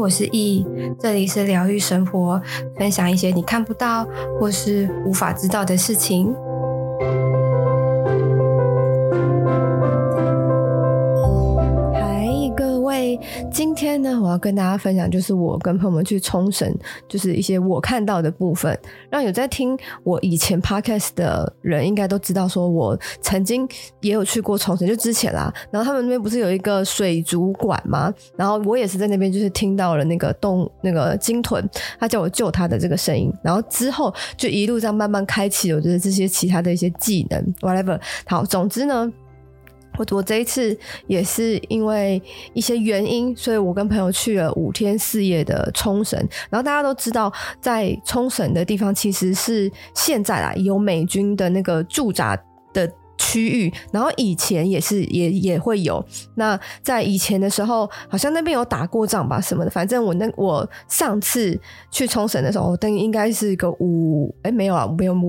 我是易，这里是疗愈生活，分享一些你看不到或是无法知道的事情。今天呢，我要跟大家分享就是我跟朋友们去冲绳，就是一些我看到的部分。让有在听我以前 podcast 的人应该都知道说我曾经也有去过冲绳，就之前啦，然后他们那边不是有一个水族馆吗？然后我也是在那边就是听到了那个鲸豚他叫我救他的这个声音，然后之后就一路这样慢慢开启了我的这些其他的一些技能 whatever。 好，总之呢我这一次也是因为一些原因，所以我跟朋友去了5天4夜的冲绳。然后大家都知道在冲绳的地方其实是现在啦有美军的那个驻扎的区域，然后以前也会有。那在以前的时候好像那边有打过仗吧什么的，反正我上次去冲绳的时候应该是个没有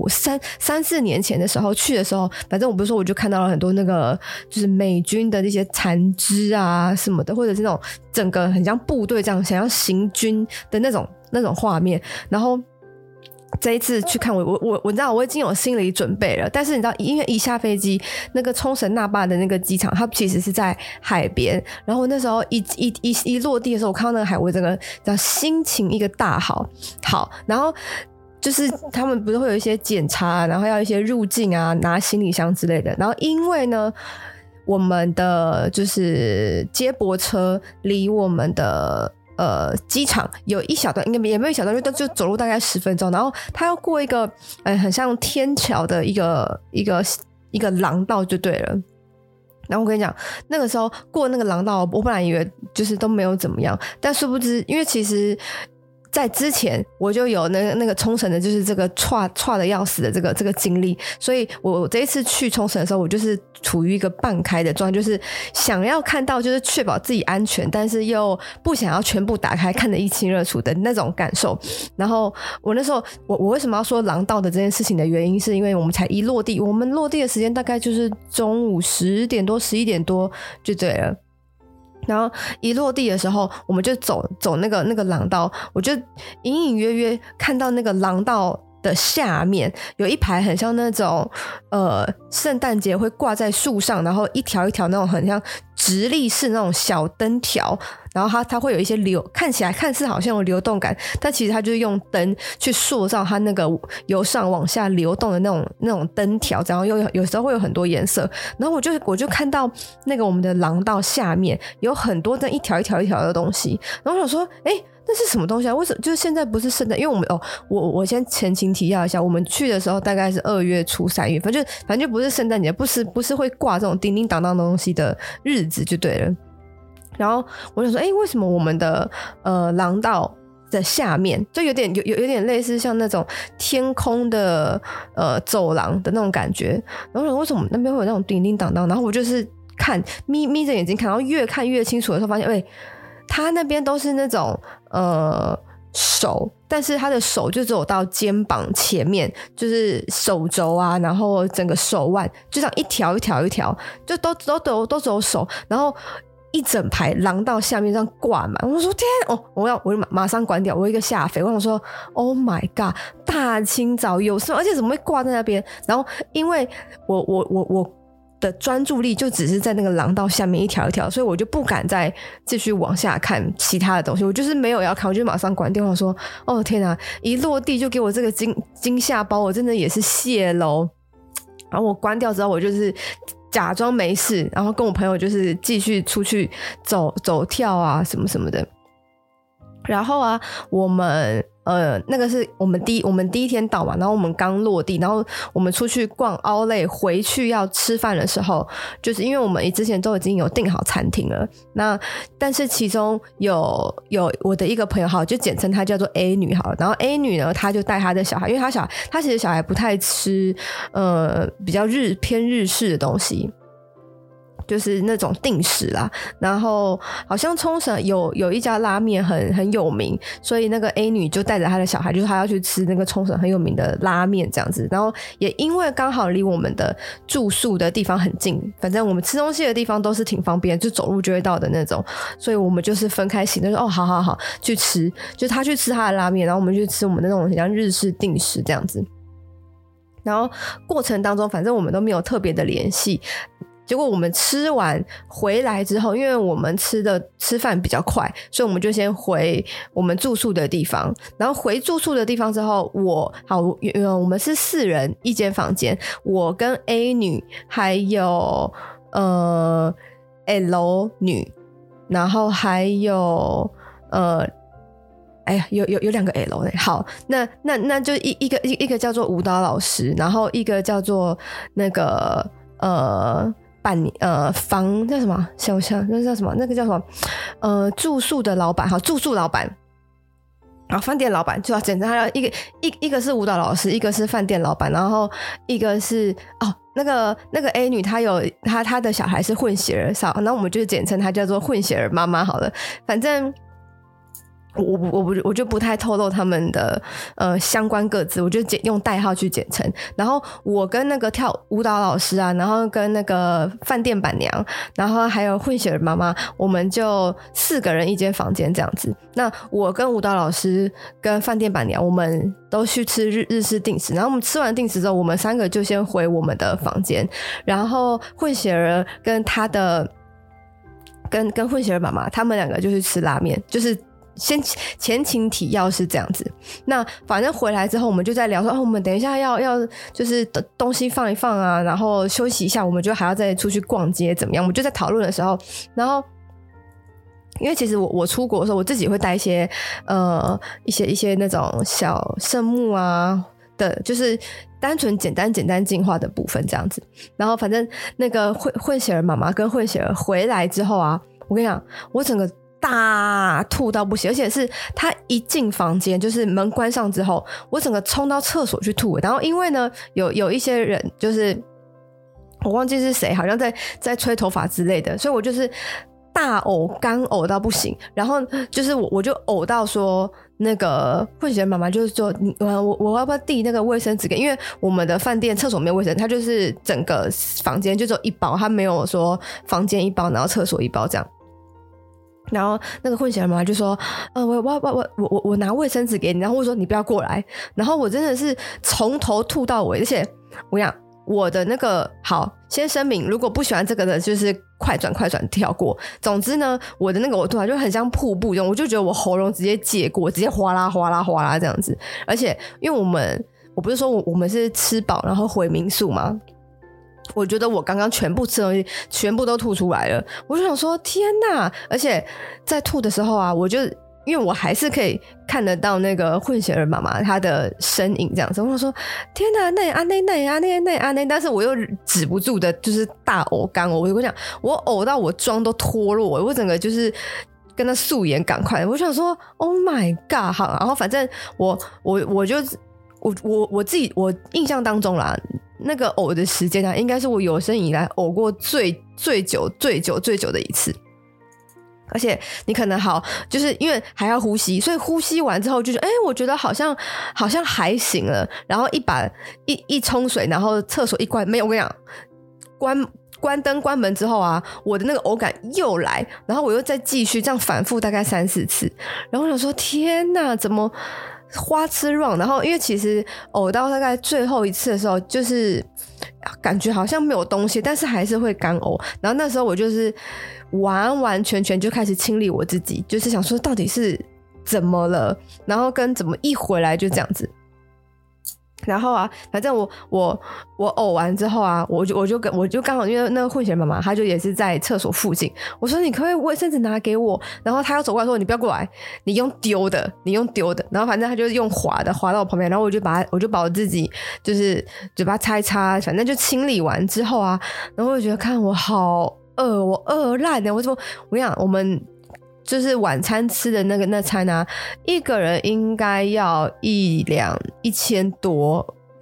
3-4年前的时候去的时候，反正我不是说我就看到了很多那个就是美军的那些残肢啊什么的，或者是那种整个很像部队这样想要行军的那种画面。然后这一次去看我知道我已经有心理准备了，但是你知道因为一下飞机那个冲绳那霸的那个机场它其实是在海边，然后那时候一落地的时候我看到那个海，我整个心情一个大好，然后就是他们不是会有一些检查，然后要一些入境啊拿行李箱之类的，然后因为呢我们的就是接驳车离我们的机场有一小段，应该也没有一小段，就走路大概10分钟，然后他要过一个很像天桥的一个廊道就对了。然后我跟你讲那个时候过那个廊道我本来以为就是都没有怎么样，但殊不知因为其实在之前我就有那个冲绳的就是这个剉的要死的这个经历，所以我这一次去冲绳的时候我就是处于一个半开的状态，就是想要看到就是确保自己安全，但是又不想要全部打开看得一清二楚的那种感受。然后我那时候我为什么要说廊道的这件事情的原因是因为我们才一落地，我们落地的时间大概就是中午10点多11点多就对了。然后一落地的时候我们就走那个廊道，我就隐隐约约看到那个廊道的下面有一排很像那种圣诞节会挂在树上，然后一条一条那种很像直立式那种小灯条，然后它会有一些看起来看似好像有流动感，但其实它就是用灯去塑造它那个由上往下流动的那种灯条，然后有时候会有很多颜色。然后我就看到那个我们的廊道下面有很多这一条一条一条的东西，然后我想说那是什么东西啊？为什么就是现在不是圣诞？因为我们我先前情提要一下，我们去的时候大概是2月初3月，反正就不是圣诞节，不是会挂这种叮叮当当的东西的日子就对了。然后我就说为什么我们的廊道的下面就有点类似像那种天空的走廊的那种感觉，然后为什么那边会有那种叮叮当当？然后我就是眯着眼睛看，然后越看越清楚的时候发现他那边都是那种手，但是他的手就只有到肩膀前面，就是手肘啊，然后整个手腕就这样一条一条一条，就都只有手，然后一整排廊道下面这样挂满。我说天我就马上关掉，我一个吓飞，我想说 Oh my god， 大清早有事，而且怎么会挂在那边？然后因为我的专注力就只是在那个廊道下面一条一条，所以我就不敢再继续往下看其他的东西，我就是没有要看，我就马上关掉。我说天哪，一落地就给我这个惊吓包，我真的也是谢喽。然后我关掉之后我就是假装没事，然后跟我朋友就是继续出去走跳啊什么什么的。然后啊我们那个是我们第一天到嘛，然后我们刚落地，然后我们出去逛Outlet回去要吃饭的时候，就是因为我们之前都已经有订好餐厅了，那但是其中有我的一个朋友，好就简称她叫做 A 女好了，然后 A 女呢她就带她的小孩，因为她其实小孩不太吃比较偏日式的东西， 就是那种定时啦，然后好像冲绳有一家拉面很有名，所以那个 A 女就带着她的小孩，就是她要去吃那个冲绳很有名的拉面这样子，然后也因为刚好离我们的住宿的地方很近，反正我们吃东西的地方都是挺方便，就走路就会到的那种，所以我们就是分开行，就说好好好去吃，就她去吃她的拉面，然后我们去吃我们那种很像日式定时这样子，然后过程当中反正我们都没有特别的联系。结果我们吃完回来之后，因为我们吃饭比较快，所以我们就先回我们住宿的地方。然后回住宿的地方之后，我们是4人一间房间，我跟 A 女还有L 女，然后还有有2个 L 嘞。好，那就一个叫做舞蹈老师，然后一个叫做那个房叫什么？想那叫什么？那个叫什么？住宿的老板，好，住宿老板，好，饭店老板，就要简单，他一个是舞蹈老师，一个是饭店老板，然后一个是那个 A 女，她有她的小孩是混血儿，少，然后我们就简称她叫做混血儿妈妈好了，反正。我就不太透露他们的相关个资，我就用代号去简称。然后我跟那个跳舞蹈老师啊，然后跟那个饭店板娘，然后还有混血儿妈妈，我们就4个人一间房间这样子。那我跟舞蹈老师跟饭店板娘，我们都去吃日式定食，然后我们吃完定食之后，我们3个就先回我们的房间，然后混血儿跟他的跟混血儿妈妈，他们2个就去吃拉面，就是前情提要是这样子。那反正回来之后我们就在聊说我们等一下要就是东西放一放啊，然后休息一下，我们就还要再出去逛街怎么样，我们就在讨论的时候，然后因为其实我出国的时候我自己会带一些一些那种小圣木啊的，就是单纯简单进化的部分这样子。然后反正那个混血儿妈妈跟混血儿回来之后啊，我跟你讲，我整个大吐到不行，而且是他一进房间，就是门关上之后，我整个冲到厕所去吐。然后因为呢，有一些人就是我忘记是谁，好像在吹头发之类的，所以我就是大呕干呕到不行。然后就是我就呕到说，那个混血妈妈就是说，我要不要递那个卫生纸给？因为我们的饭店厕所没有卫生，它就是整个房间就只有一包，它没有说房间一包，然后厕所一包这样。然后那个混血妈妈就说我拿卫生纸给你，然后我说你不要过来。然后我真的是从头吐到尾，而且我讲我的那个好，先声明，如果不喜欢这个的就是快转跳过。总之呢，我的那个呕吐就很像瀑布一样，我就觉得我喉咙直接借过，直接哗啦哗啦哗啦这样子。而且因为我不是说我们是吃饱然后回民宿吗？我觉得我刚刚全部吃的东西全部都吐出来了，我就想说天哪！而且在吐的时候啊，我就因为我还是可以看得到那个混血儿妈妈她的身影这样子，我想说天哪，那啊那，但是我又止不住的就是大呕干呕，我就讲我呕到我妆都脱落，我整个就是跟他素颜赶快，我想说 Oh my god！ 好，然后反正我就我自己我印象当中啦，那个呕的时间啊，应该是我有生以来呕过最久的一次。而且你可能好，就是因为还要呼吸，所以呼吸完之后就是我觉得好像还行了。然后一冲水，然后厕所一关，没有，我跟你讲，关灯关门之后啊，我的那个呕感又来，然后我又再继续这样反复大概3-4次。然后我想说天哪，怎么花痴 run？ 然后因为其实呕到大概最后一次的时候，就是感觉好像没有东西，但是还是会干呕。然后那时候我就是完全就开始清理我自己，就是想说到底是怎么了，然后跟怎么一回来就这样子。然后啊，反正我呕完之后啊，我就刚好因为那个混血妈妈，她就也是在厕所附近。我说你可不可以卫生纸拿给我？然后她要走过来说你不要过来，你用丢的。然后反正她就用滑到我旁边，然后我就把我自己就是嘴巴擦一擦，反正就清理完之后啊，然后我就觉得看我好饿，我饿烂了。我跟你讲，我们就是晚餐吃的那餐啊，一个人应该要1000多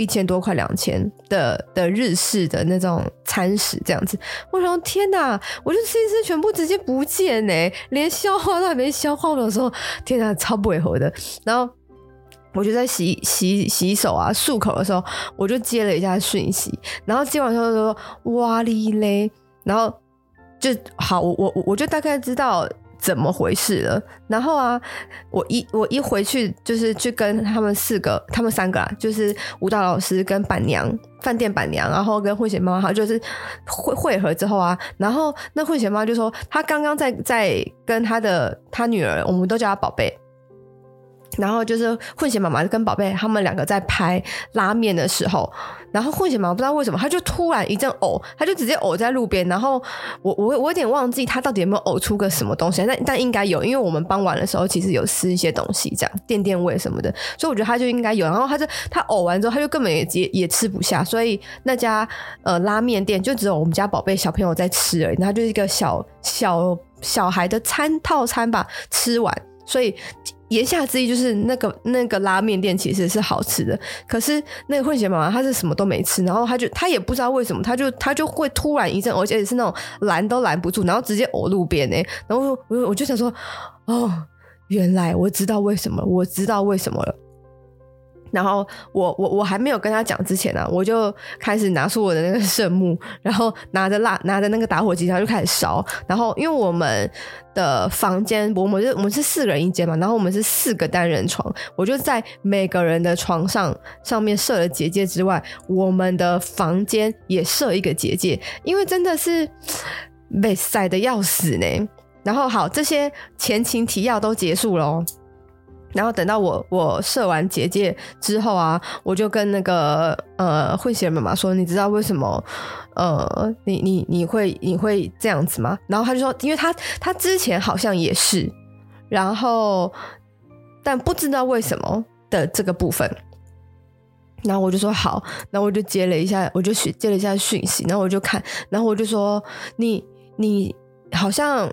1000多快2000的日式的那种餐食这样子。我想天哪，我就吃一吃全部直接不见欸，连消化都还没消化的时候，天哪，超不违和的。然后我就在洗手啊漱口的时候，我就接了一下讯息，然后接完之后就说哇哩嘞，然后就好，我就大概知道怎么回事了。然后啊，我一回去就是去跟他们3个啊，就是舞蹈老师跟板娘，饭店板娘，然后跟混血妈妈，就是会合之后啊，然后那混血妈妈就说她刚刚在跟她女儿，我们都叫她宝贝。然后就是混血妈妈跟宝贝他们2个在拍拉面的时候，然后混血妈妈不知道为什么他就突然一阵呕，他就直接呕在路边。然后我有点忘记他到底有没有呕出个什么东西，但应该有，因为我们傍晚的时候其实有吃一些东西，这样垫胃什么的，所以我觉得他就应该有。然后他嘔完之后，他就根本也吃不下，所以那家拉面店就只有我们家宝贝小朋友在吃而已。然后就是一个小孩的套餐吧，吃完，所以言下之意就是那个拉面店其实是好吃的，可是那个混血妈妈她是什么都没吃，然后她也不知道为什么，她就会突然一阵，而且是那种拦都拦不住，然后直接呕路边欸。然后我就想说，哦，原来我知道为什么了。然后我还没有跟他讲之前啊，我就开始拿出我的那个圣木，然后拿着那个打火机，然后就开始烧。然后因为我们的房间我们是4个人一间嘛，然后我们是4个单人床，我就在每个人的床上面设了结界之外，我们的房间也设一个结界，因为真的是被晒得要死呢。然后好，这些前情提要都结束了哦。然后等到我设完结界之后啊，我就跟那个混血妈妈说，你知道为什么你会这样子吗？然后他就说，因为他之前好像也是，然后但不知道为什么的这个部分。然后我就说好，然后我就接了一下讯息，然后我就看，然后我就说你好像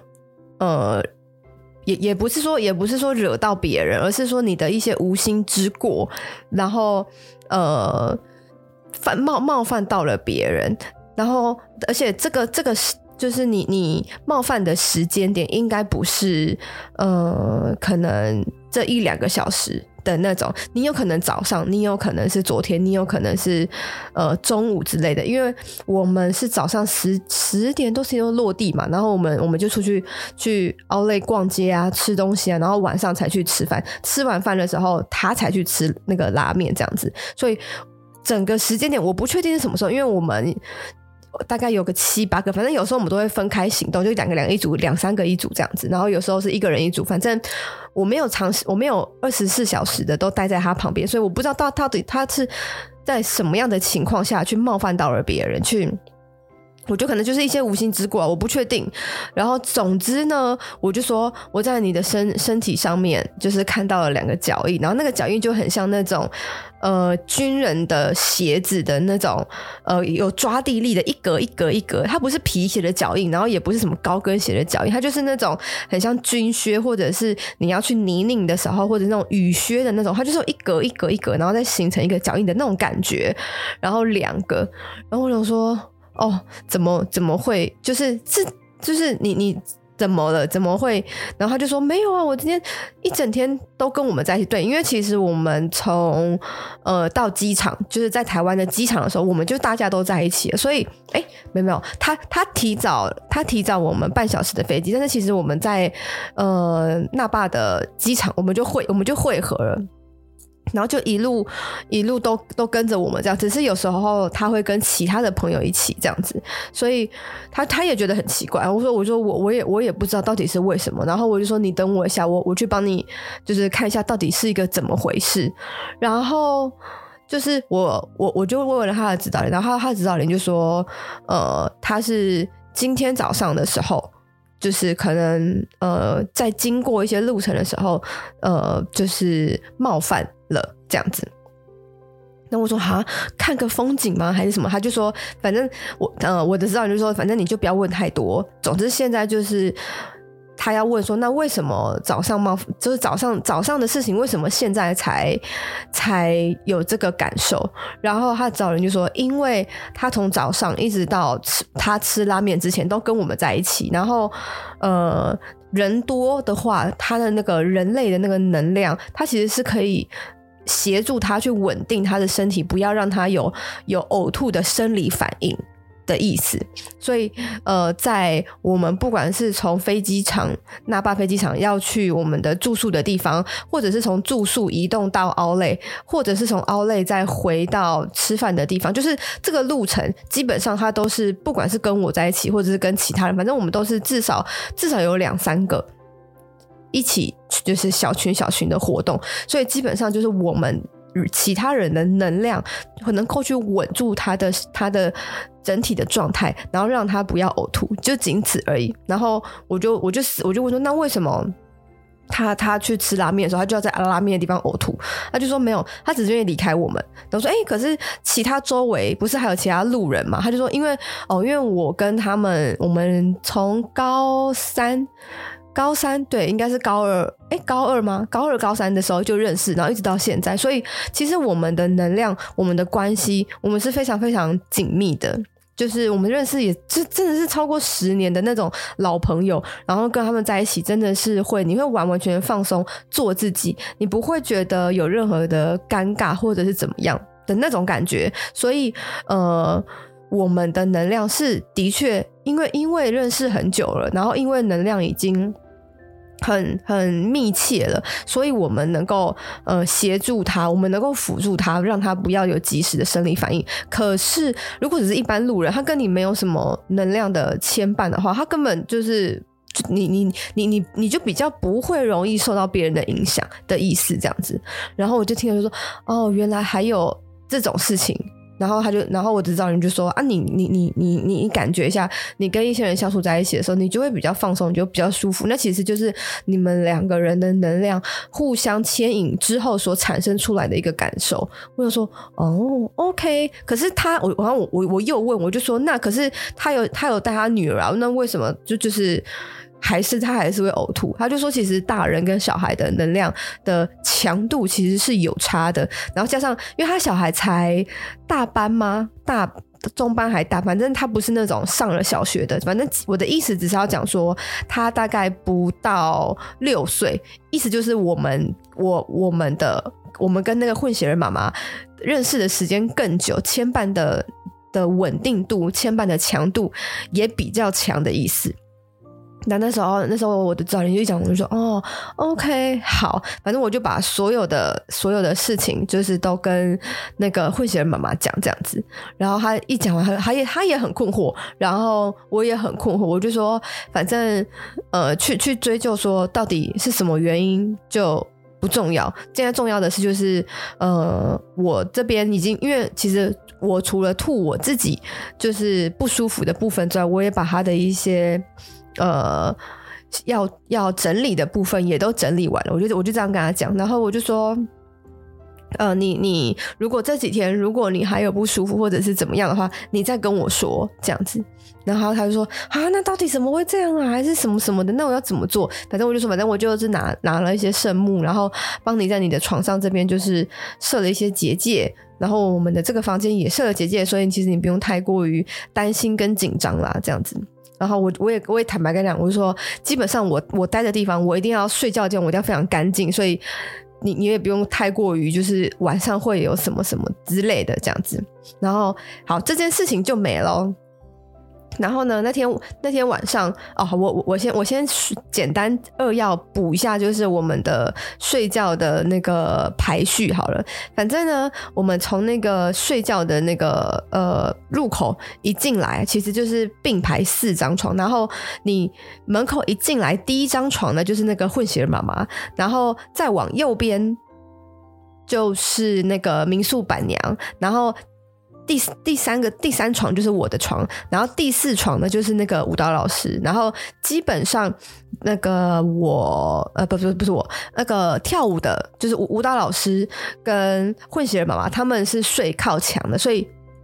也不是说惹到别人，而是说你的一些无心之过，然后冒犯到了别人，然后而且这个就是你冒犯的时间点应该不是可能这1-2个小时的那种，你有可能早上，你有可能是昨天，你有可能是中午之类的，因为我们是早上10点多落地嘛，然后我们就出去Outlet 逛街啊，吃东西啊，然后晚上才去吃饭，吃完饭的时候他才去吃那个拉面这样子，所以整个时间点我不确定是什么时候，因为我们大概有个7-8个，反正有时候我们都会分开行动，就2个一组，2-3个一组这样子，然后有时候是1个人一组，反正我没有24小时的都待在他旁边，所以我不知道到底他是在什么样的情况下去冒犯到了别人，我觉得可能就是一些无心之过，我不确定。然后总之呢，我就说我在你的身体上面就是看到了2个脚印，然后那个脚印就很像那种军人的鞋子的那种有抓地力的一格一格一格，它不是皮鞋的脚印，然后也不是什么高跟鞋的脚印，它就是那种很像军靴，或者是你要去泥泞的时候，或者那种雨靴的那种，它就是有一格一格一格，然后再形成一个脚印的那种感觉。然后2个，然后我想说哦，怎么会？就是你怎么了？怎么会？然后他就说没有啊，我今天一整天都跟我们在一起。对，因为其实我们从到机场，就是在台湾的机场的时候，我们就大家都在一起了。所以没有，他提早我们半小时的飞机，但是其实我们在那霸的机场，我们就会合了。然后就一路都跟着我们这样，只是有时候他会跟其他的朋友一起这样子，所以他也觉得很奇怪。我说我也不知道到底是为什么，然后我就说你等我一下，我去帮你就是看一下到底是一个怎么回事。然后就是我就问了他的指导员，然后他的指导员就说他是今天早上的时候，就是可能在经过一些路程的时候就是冒犯了这样子。那我说哈，看个风景吗还是什么？他就说反正我的指导员就说反正你就不要问太多，总之现在就是他要问说，那为什么就是早上的事情为什么现在才有这个感受？然后他找人就说，因为他从早上一直到他吃拉面之前都跟我们在一起，然后人多的话，他的那个人类的那个能量，他其实是可以协助他去稳定他的身体，不要让他有呕吐的生理反应的意思。所以在我们不管是从飞机场那霸飞机场要去我们的住宿的地方，或者是从住宿移动到Outlet，或者是从Outlet再回到吃饭的地方，就是这个路程基本上它都是不管是跟我在一起或者是跟其他人，反正我们都是至少有2-3个一起，就是小群的活动。所以基本上就是我们其他人的能量能够去稳住他的整体的状态，然后让他不要呕吐，就仅此而已。然后我就问说，那为什么他去吃拉面的时候，他就要在拉面的地方呕吐？他就说没有，他只是愿意离开我们。然后说可是其他周围不是还有其他路人嘛？他就说因为我跟他们，我们从高三对，应该是高二吗？高二高三的时候就认识，然后一直到现在，所以其实我们的能量，我们的关系，我们是非常非常紧密的。就是我们认识也真的是超过10年的那种老朋友，然后跟他们在一起真的是你会完完全全放松做自己，你不会觉得有任何的尴尬或者是怎么样的那种感觉。所以我们的能量是的确因为认识很久了，然后因为能量已经很密切了，所以我们能够协助他，我们能够辅助他，让他不要有及时的生理反应。可是如果只是一般路人，他跟你没有什么能量的牵绊的话，他根本就是你就比较不会容易受到别人的影响的意思，这样子。然后我就听了就说，原来还有这种事情。然后我的指导人就说你感觉一下，你跟一些人相处在一起的时候，你就会比较放松，你就比较舒服。那其实就是你们2个人的能量互相牵引之后所产生出来的一个感受。我就说OK， 可是我又问，我就说那可是他有带他女儿啊，那为什么就是他还是会呕吐？他就说其实大人跟小孩的能量的强度其实是有差的，然后加上因为他小孩才大班吗？中班还大，反正他不是那种上了小学的。反正我的意思只是要讲说他大概不到6岁，意思就是我们跟那个混血人妈妈认识的时间更久，牵绊的稳定度，牵绊的强度也比较强的意思。那时候我的指导人就讲，我就说OK 好，反正我就把所有的事情就是都跟那个混血人妈妈讲这样子。然后他一讲完，他也很困惑，然后我也很困惑，我就说反正去追究说到底是什么原因就不重要，现在重要的是就是我这边已经，因为其实我除了吐我自己就是不舒服的部分之外，我也把他的一些要整理的部分也都整理完了。我就这样跟他讲，然后我就说你如果这几天如果你还有不舒服或者是怎么样的话，你再跟我说这样子。然后他就说那到底怎么会这样啊，还是什么什么的，那我要怎么做？反正我就说反正我就是拿了一些圣木，然后帮你在你的床上这边就是设了一些结界，然后我们的这个房间也设了结界，所以其实你不用太过于担心跟紧张啦这样子。然后我也坦白跟你讲，我就说基本上我待的地方我一定要睡觉的地方我一定要非常干净，所以你也不用太过于就是晚上会有什么什么之类的这样子。然后好，这件事情就没了。然后呢，那天晚上我先简单要补一下，就是我们的睡觉的那个排序好了。反正呢，我们从那个睡觉的那个入口一进来，其实就是并排4张床，然后你门口一进来第1张床呢就是那个混血人妈妈，然后再往右就是那个民宿板娘，然后第三床就是我的床，然后第4床呢就是那个舞蹈老师。然后基本上那个不是我那个跳舞的就是舞蹈老师跟混血人妈妈他们是睡靠墙的，所以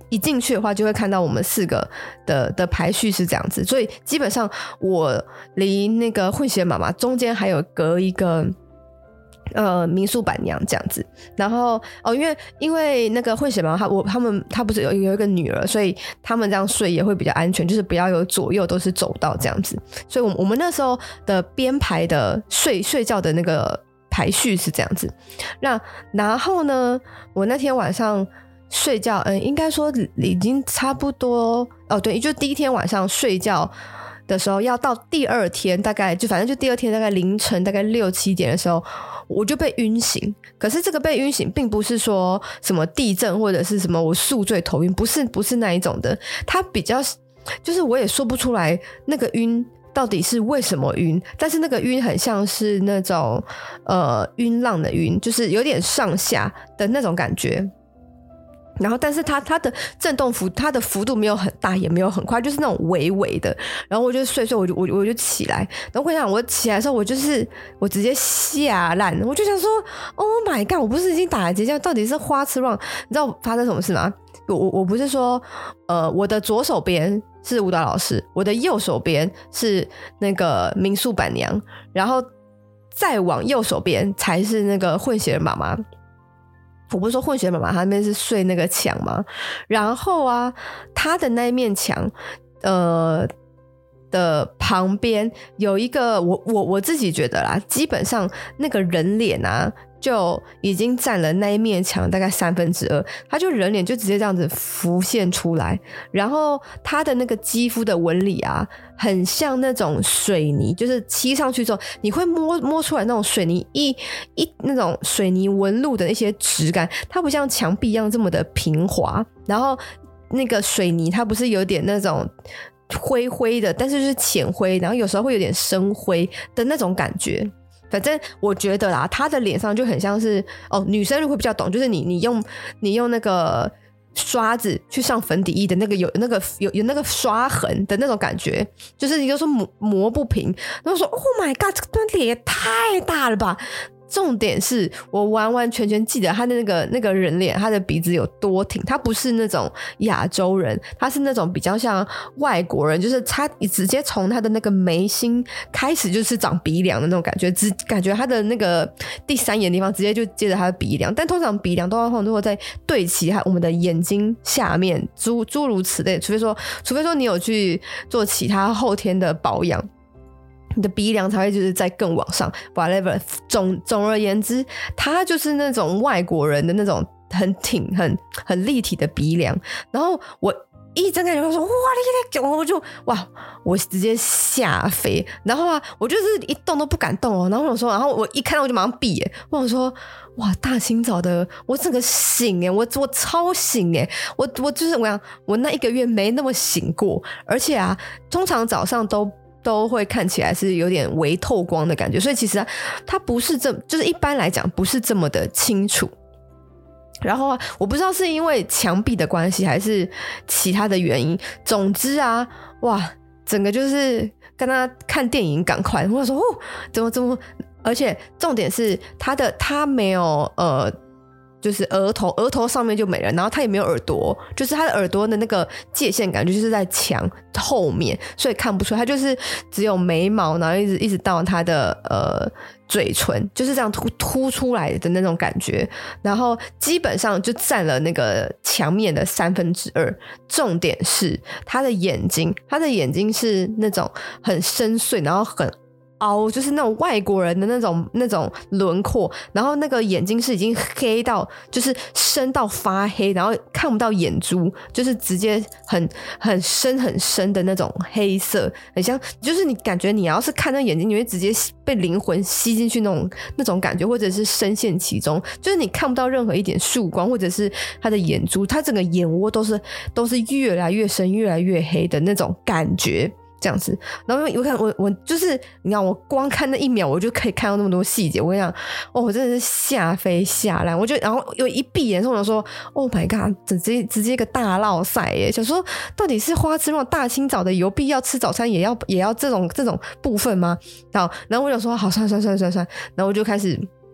一进去的话就会看到我们4个的排序是这样子，所以基本上我离那个混血妈妈中间还有隔一个民宿板娘这样子。然后因为那个混血妈妈她不是有一个女儿，所以他们这样睡也会比较安全，就是不要有左右都是走道这样子。所以我们那时候的编排的睡觉的那个排序是这样子。然后呢，我那天晚上睡觉应该说已经差不多对，就第一天晚上睡觉的时候，要到第二天大概反正就第二天大概凌晨大概6、7点的时候，我就被晕醒。可是这个被晕醒并不是说什么地震或者是什么我宿醉头晕，不是那一种的，它比较就是我也说不出来那个晕到底是为什么晕，但是那个晕很像是那种晕浪的晕，就是有点上下的那种感觉。然后但是它的震动它的幅度没有很大也没有很快，就是那种微微的。然后我就睡我就起来，然后我想我起来的时候我直接吓烂，我就想说 Oh my god， 我不是已经打了结架，到底是花痴 wrong？ 你知道发生什么事吗？我不是说我的左手边是舞蹈老师，我的右手边是那个民宿板娘，然后再往右手边才是那个混血妈妈。我不是说混血妈妈她那边是睡那个墙吗？然后啊，她的那一面墙的旁边有一个我自己觉得啦，基本上那个人脸啊就已经占了那一面墙大概2/3，他就人脸就直接这样子浮现出来。然后他的那个肌肤的纹理啊很像那种水泥，就是漆上去之后你会摸出来那种水泥那种水泥纹路的一些质感，它不像墙壁一样这么的平滑。然后那个水泥它不是有点那种灰灰的，但是就是浅灰，然后有时候会有点深灰的那种感觉。反正我觉得啦，他的脸上就很像是女生会比较懂，就是你用那个刷子去上粉底液的那个有那个刷痕的那种感觉，就是你就说磨不平，然后说 Oh my god， 这个脸也太大了吧。重点是我完完全全记得他的那个人脸，他的鼻子有多挺，他不是那种亚洲人，他是那种比较像外国人，就是他直接从他的那个眉心开始就是长鼻梁的那种感觉，感觉他的那个第3眼的地方直接就接着他的鼻梁。但通常鼻梁都会在对齐我们的眼睛下面，诸如此类，除非说你有去做其他后天的保养，你的鼻梁才会就是再更往上 whatever。 总而言之，他就是那种外国人的那种很挺很立体的鼻梁。然后我一睁开眼就说哇，我直接吓飞。然后啊，我就是一动都不敢动然后我一看到我就马上闭眼。我想说哇，大清早的我整个醒我超醒我就是我那1个月没那么醒过。而且啊，通常早上都会看起来是有点微透光的感觉，所以其实它不是就是一般来讲不是这么的清楚。然后啊，我不知道是因为墙壁的关系还是其他的原因，总之啊，哇，整个就是跟他看电影赶快。我说怎么，而且重点是他没有就是额头上面就没了，然后他也没有耳朵，就是他的耳朵的那个界限感觉就是在墙后面，所以看不出来，他就是只有眉毛，然后一直到他的嘴唇，就是这样凸出来的那种感觉。然后基本上就占了那个墙面的2/3。重点是他的眼睛是那种很深邃，然后很凹，就是那种外国人的那种轮廓。然后那个眼睛是已经黑到就是深到发黑，然后看不到眼珠，就是直接很深的那种黑色，很像就是你感觉你要是看那眼睛，你会直接被灵魂吸进去那种感觉，或者是深陷其中，就是你看不到任何一点曙光，或者是他的眼珠，他整个眼窝都是越来越深越来越黑的那种感觉这样子。然后我就是你看，我光看那1秒我就可以看到那么多细节。我跟你讲我真的是吓飞吓烂。然后有一闭眼的时候我就说 Oh my god， 直接一个大落赛耶，想说到底是花痴那种大清早的有必要吃早餐也要这种部分吗？然后我就说好算，然后我就开始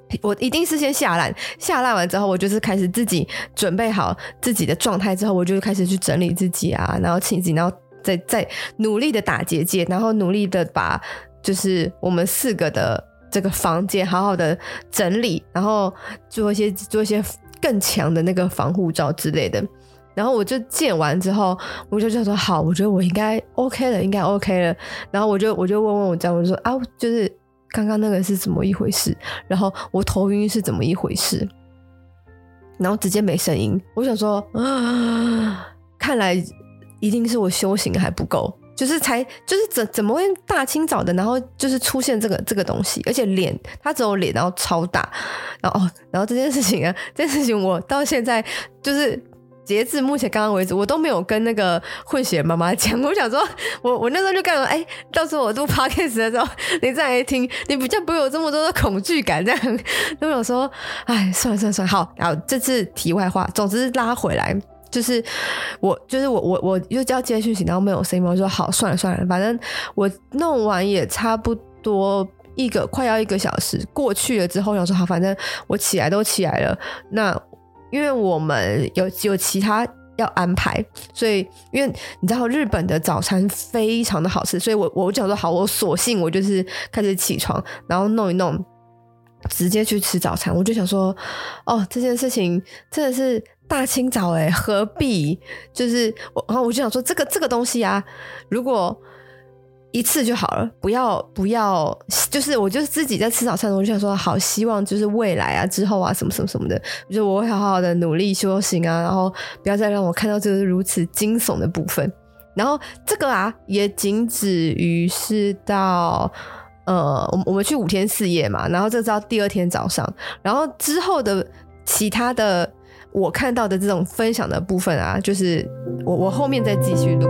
我一定是先下烂完之后，我就是开始自己准备好自己的状态之后，我就开始去整理自己啊，然后清洗，然后再努力的打结界，然后努力的把就是我们4个的这个房间好好的整理，然后做一些更强的那个防护罩之类的。然后我就建完之后，我就说好，我觉得我应该 OK 了，应该 OK 了。然后我就问我丈夫说啊，就是刚刚那个是怎么一回事？然后我头晕是怎么一回事？然后直接没声音。我想说啊，看来一定是我修行还不够，就是怎么会大清早的，然后就是出现这个东西，而且它只有脸，然后超大，然后这件事情我到现在就是截至目前刚刚为止，我都没有跟那个混血妈妈讲。我想说我那时候就干了，到时候我录 podcast 的时候你再来听，你比较不会有这么多的恐惧感这样。那我说算了好，然后这次题外话，总之拉回来，就是我就要接讯息，然后没有声音，我说好算了，反正我弄完也差不多快要1个小时过去了之后，想说好，反正我起来都起来了，那因为我们有其他要安排，所以因为你知道日本的早餐非常的好吃，所以我就想说好，我索性我就是开始起床，然后弄一弄，直接去吃早餐。我就想说这件事情真的是大清早何必？就是然后我就想说这个东西啊，如果一次就好了，不要就是我就是自己在吃早餐的时候，我就想说好，希望就是未来啊之后啊什么的，就是我会好好的努力修行啊，然后不要再让我看到这个如此惊悚的部分。然后这个啊也仅止于是到我们去5天4夜嘛，然后这是到第2天早上，然后之后的其他的我看到的这种分享的部分啊，就是我后面再继续录。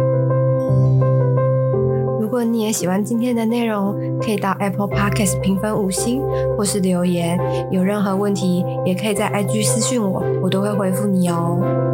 如果你也喜欢今天的内容，可以到 Apple Podcast 评分5星或是留言，有任何问题也可以在 IG 私讯我都会回复你哦。